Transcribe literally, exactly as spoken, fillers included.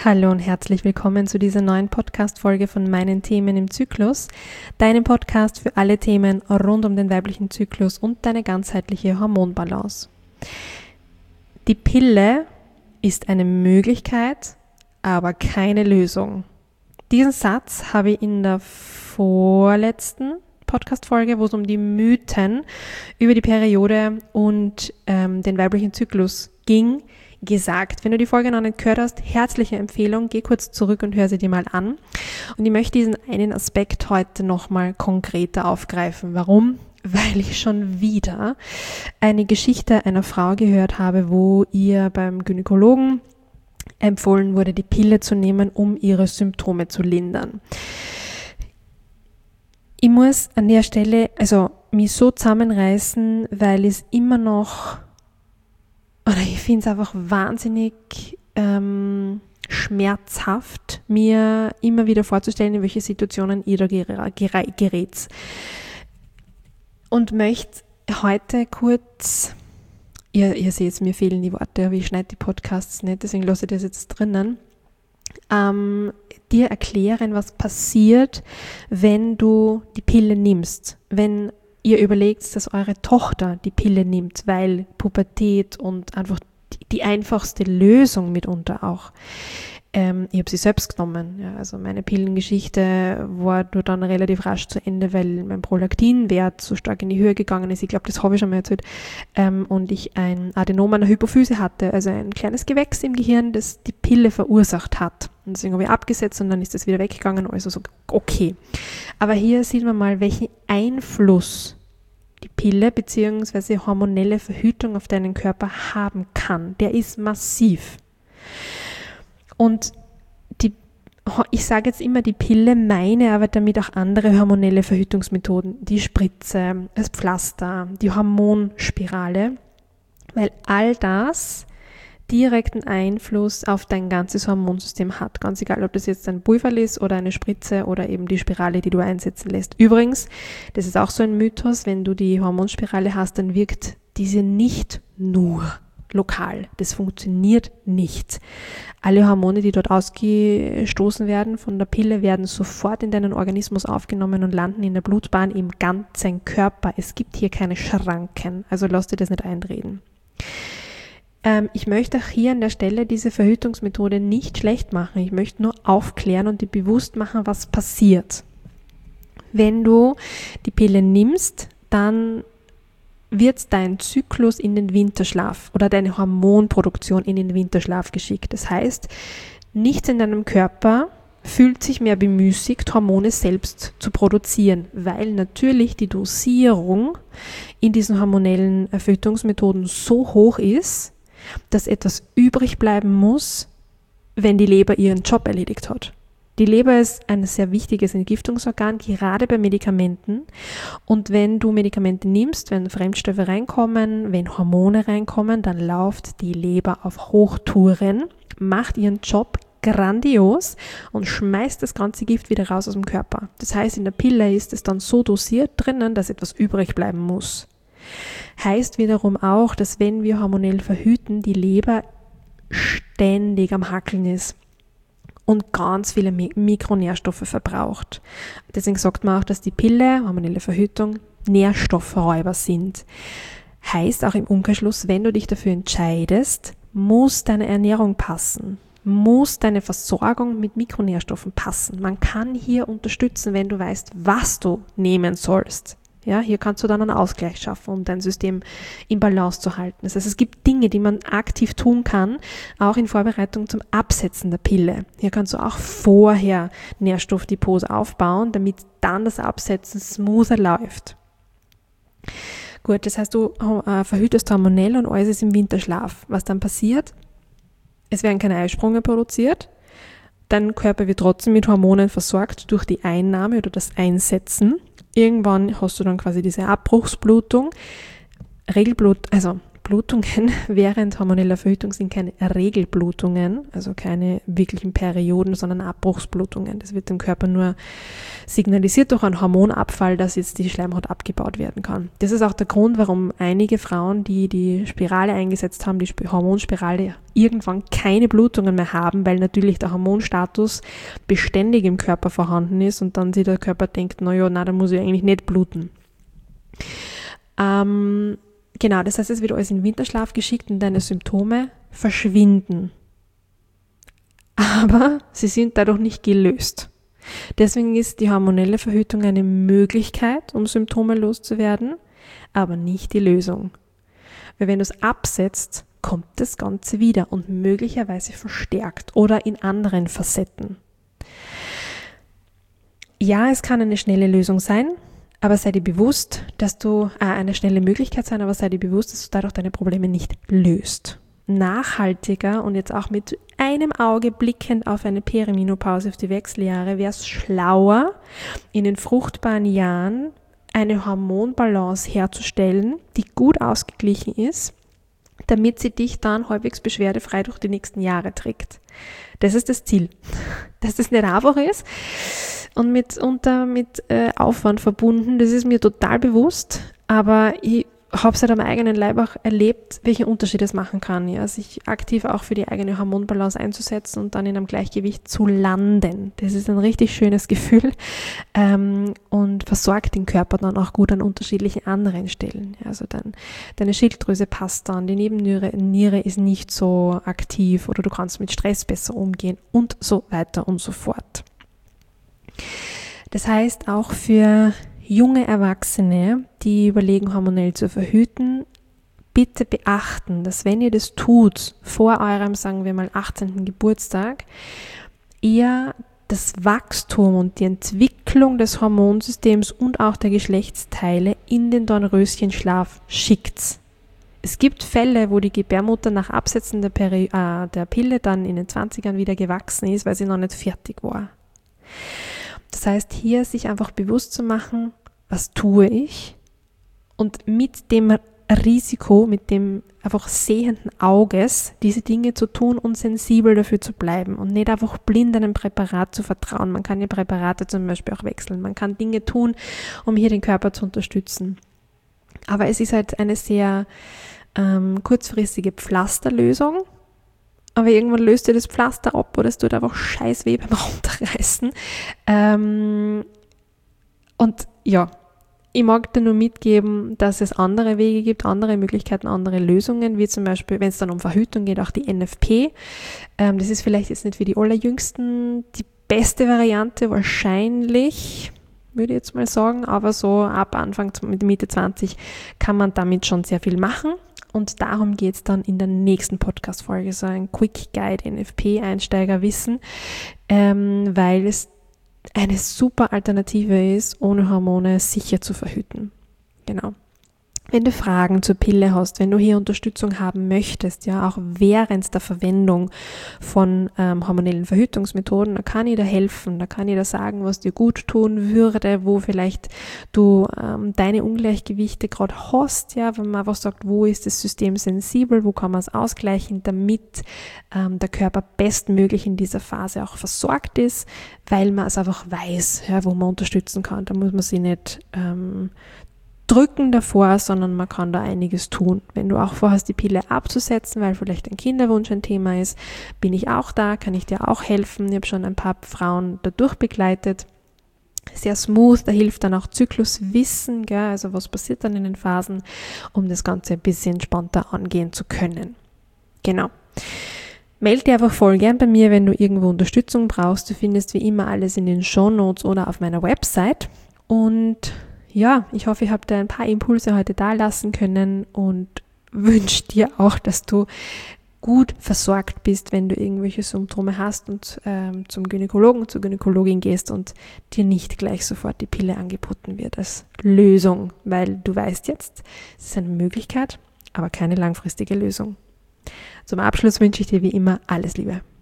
Hallo und herzlich willkommen zu dieser neuen Podcast-Folge von meinen Themen im Zyklus, deinem Podcast für alle Themen rund um den weiblichen Zyklus und deine ganzheitliche Hormonbalance. Die Pille ist eine Möglichkeit, aber keine Lösung. Diesen Satz habe ich in der vorletzten Podcast-Folge, wo es um die Mythen über die Periode und ähm, den weiblichen Zyklus ging, gesagt. Wenn du die Folge noch nicht gehört hast, herzliche Empfehlung, geh kurz zurück und hör sie dir mal an. Und ich möchte diesen einen Aspekt heute nochmal konkreter aufgreifen. Warum? Weil ich schon wieder eine Geschichte einer Frau gehört habe, wo ihr beim Gynäkologen empfohlen wurde, die Pille zu nehmen, um ihre Symptome zu lindern. Ich muss an der Stelle also mich so zusammenreißen, weil es immer noch Oder ich finde es einfach wahnsinnig ähm, schmerzhaft, mir immer wieder vorzustellen, in welche Situationen ihr da gerät. Und möchte heute kurz, ihr, ihr seht, mir fehlen die Worte, aber ich schneide die Podcasts nicht, deswegen lasse ich das jetzt drinnen, ähm, dir erklären, was passiert, wenn du die Pille nimmst, wenn ihr überlegt, dass eure Tochter die Pille nimmt, weil Pubertät und einfach die einfachste Lösung mitunter auch. Ähm, ich habe sie selbst genommen. Ja, also meine Pillengeschichte war nur dann relativ rasch zu Ende, weil mein Prolaktinwert so stark in die Höhe gegangen ist. Ich glaube, das habe ich schon mal erzählt. Ähm, und ich ein Adenom an der Hypophyse hatte, also ein kleines Gewächs im Gehirn, das die Pille verursacht hat. Und deswegen habe ich abgesetzt und dann ist das wieder weggegangen. Also so, okay. Aber hier sieht man mal, welchen Einfluss die Pille bzw. hormonelle Verhütung auf deinen Körper haben kann. Der ist massiv. Und die, ich sage jetzt immer die Pille, meine aber damit auch andere hormonelle Verhütungsmethoden, die Spritze, das Pflaster, die Hormonspirale, weil all das direkten Einfluss auf dein ganzes Hormonsystem hat. Ganz egal, ob das jetzt ein Pulver ist oder eine Spritze oder eben die Spirale, die du einsetzen lässt. Übrigens, das ist auch so ein Mythos, wenn du die Hormonspirale hast, dann wirkt diese nicht nur lokal. Das funktioniert nicht. Alle Hormone, die dort ausgestoßen werden von der Pille, werden sofort in deinen Organismus aufgenommen und landen in der Blutbahn im ganzen Körper. Es gibt hier keine Schranken, also lass dir das nicht einreden. Ich möchte auch hier an der Stelle diese Verhütungsmethode nicht schlecht machen. Ich möchte nur aufklären und dir bewusst machen, was passiert. Wenn du die Pille nimmst, dann wird dein Zyklus in den Winterschlaf oder deine Hormonproduktion in den Winterschlaf geschickt. Das heißt, nichts in deinem Körper fühlt sich mehr bemüßigt, Hormone selbst zu produzieren, weil natürlich die Dosierung in diesen hormonellen Verhütungsmethoden so hoch ist, dass etwas übrig bleiben muss, wenn die Leber ihren Job erledigt hat. Die Leber ist ein sehr wichtiges Entgiftungsorgan, gerade bei Medikamenten. Und wenn du Medikamente nimmst, wenn Fremdstoffe reinkommen, wenn Hormone reinkommen, dann läuft die Leber auf Hochtouren, macht ihren Job grandios und schmeißt das ganze Gift wieder raus aus dem Körper. Das heißt, in der Pille ist es dann so dosiert drinnen, dass etwas übrig bleiben muss. Heißt wiederum auch, dass wenn wir hormonell verhüten, die Leber ständig am Hackeln ist und ganz viele Mikronährstoffe verbraucht. Deswegen sagt man auch, dass die Pille, hormonelle Verhütung, Nährstoffräuber sind. Heißt auch im Umkehrschluss, wenn du dich dafür entscheidest, muss deine Ernährung passen, muss deine Versorgung mit Mikronährstoffen passen. Man kann hier unterstützen, wenn du weißt, was du nehmen sollst. Ja, hier kannst du dann einen Ausgleich schaffen, um dein System in Balance zu halten. Das heißt, es gibt Dinge, die man aktiv tun kann, auch in Vorbereitung zum Absetzen der Pille. Hier kannst du auch vorher Nährstoffdepots aufbauen, damit dann das Absetzen smoother läuft. Gut, das heißt, du äh, verhütest hormonell und alles ist im Winterschlaf. Was dann passiert? Es werden keine Eisprünge produziert. Dein Körper wird trotzdem mit Hormonen versorgt durch die Einnahme oder das Einsetzen. Irgendwann hast du dann quasi diese Abbruchsblutung. Regelblut, also Blutungen während hormoneller Verhütung sind keine Regelblutungen, also keine wirklichen Perioden, sondern Abbruchsblutungen. Das wird dem Körper nur signalisiert durch einen Hormonabfall, dass jetzt die Schleimhaut abgebaut werden kann. Das ist auch der Grund, warum einige Frauen, die die Spirale eingesetzt haben, die Hormonspirale, irgendwann keine Blutungen mehr haben, weil natürlich der Hormonstatus beständig im Körper vorhanden ist und dann sich der Körper denkt, naja, na, dann muss ich eigentlich nicht bluten. Ähm, Genau, das heißt, es wird alles in den Winterschlaf geschickt und deine Symptome verschwinden. Aber sie sind dadurch nicht gelöst. Deswegen ist die hormonelle Verhütung eine Möglichkeit, um Symptome loszuwerden, aber nicht die Lösung. Weil wenn du es absetzt, kommt das Ganze wieder und möglicherweise verstärkt oder in anderen Facetten. Ja, es kann eine schnelle Lösung sein, aber sei dir bewusst, dass du äh, eine schnelle Möglichkeit sein, aber sei dir bewusst, dass du dadurch deine Probleme nicht löst. Nachhaltiger und jetzt auch mit einem Auge blickend auf eine Perimenopause, auf die Wechseljahre, wäre es schlauer, in den fruchtbaren Jahren eine Hormonbalance herzustellen, die gut ausgeglichen ist, damit sie dich dann halbwegs beschwerdefrei durch die nächsten Jahre trägt. Das ist das Ziel. Dass das nicht einfach ist und mitunter mit äh, Aufwand verbunden, das ist mir total bewusst, aber ich habe es halt am eigenen Leib auch erlebt, welche Unterschiede es machen kann, ja, sich aktiv auch für die eigene Hormonbalance einzusetzen und dann in einem Gleichgewicht zu landen. Das ist ein richtig schönes Gefühl ähm, und versorgt den Körper dann auch gut an unterschiedlichen anderen Stellen. Ja, also dann, deine Schilddrüse passt dann, die Nebenniere Niere ist nicht so aktiv oder du kannst mit Stress besser umgehen und so weiter und so fort. Das heißt auch für junge Erwachsene, die überlegen, hormonell zu verhüten, bitte beachten, dass wenn ihr das tut, vor eurem, sagen wir mal, achtzehnten Geburtstag, ihr das Wachstum und die Entwicklung des Hormonsystems und auch der Geschlechtsteile in den Dornröschenschlaf schickt. Es gibt Fälle, wo die Gebärmutter nach Absetzen der, Peri- äh, der Pille dann in den zwanzigern wieder gewachsen ist, weil sie noch nicht fertig war. Das heißt, hier sich einfach bewusst zu machen, was tue ich? Und mit dem Risiko, mit dem einfach sehenden Auges, diese Dinge zu tun und sensibel dafür zu bleiben und nicht einfach blind einem Präparat zu vertrauen. Man kann die Präparate zum Beispiel auch wechseln. Man kann Dinge tun, um hier den Körper zu unterstützen. Aber es ist halt eine sehr ähm, kurzfristige Pflasterlösung. Aber irgendwann löst dir das Pflaster ab oder es tut einfach scheiß weh beim Runterreißen. Ähm, und ja, ich mag dir nur mitgeben, dass es andere Wege gibt, andere Möglichkeiten, andere Lösungen, wie zum Beispiel, wenn es dann um Verhütung geht, auch die N F P. Ähm, das ist vielleicht jetzt nicht für die Allerjüngsten die beste Variante, wahrscheinlich, würde ich jetzt mal sagen, aber so ab Anfang Mitte zwanzig kann man damit schon sehr viel machen. Und darum geht es dann in der nächsten Podcast-Folge, so ein Quick Guide N F P-Einsteigerwissen, ähm, weil es eine super Alternative ist, ohne Hormone sicher zu verhüten. Genau. Wenn du Fragen zur Pille hast, wenn du hier Unterstützung haben möchtest, ja, auch während der Verwendung von ähm, hormonellen Verhütungsmethoden, da kann ich dir helfen, da kann ich dir sagen, was dir gut tun würde, wo vielleicht du ähm, deine Ungleichgewichte gerade hast, ja, wenn man einfach sagt, wo ist das System sensibel, wo kann man es ausgleichen, damit ähm, der Körper bestmöglich in dieser Phase auch versorgt ist, weil man es einfach weiß, ja, wo man unterstützen kann. Da muss man sich nicht ähm, drücken davor, sondern man kann da einiges tun. Wenn du auch vorhast, die Pille abzusetzen, weil vielleicht ein Kinderwunsch ein Thema ist, bin ich auch da, kann ich dir auch helfen. Ich habe schon ein paar Frauen dadurch begleitet. Sehr smooth, da hilft dann auch Zykluswissen, gell? Also was passiert dann in den Phasen, um das Ganze ein bisschen entspannter angehen zu können. Genau. Melde dich einfach voll gern bei mir, wenn du irgendwo Unterstützung brauchst. Du findest wie immer alles in den Shownotes oder auf meiner Website. Und ja, ich hoffe, ich habe dir ein paar Impulse heute da lassen können und wünsche dir auch, dass du gut versorgt bist, wenn du irgendwelche Symptome hast und ähm, zum Gynäkologen, zur Gynäkologin gehst und dir nicht gleich sofort die Pille angeboten wird als Lösung, weil du weißt jetzt, es ist eine Möglichkeit, aber keine langfristige Lösung. Zum Abschluss wünsche ich dir wie immer alles Liebe.